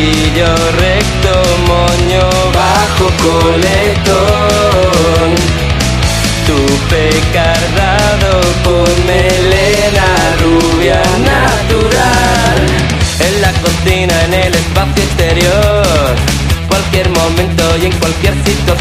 Flequillo recto, moño bajo, coletón. Tupe cardado con melena rubia natural. En la cocina, en el espacio exterior, cualquier momento y en cualquier situación.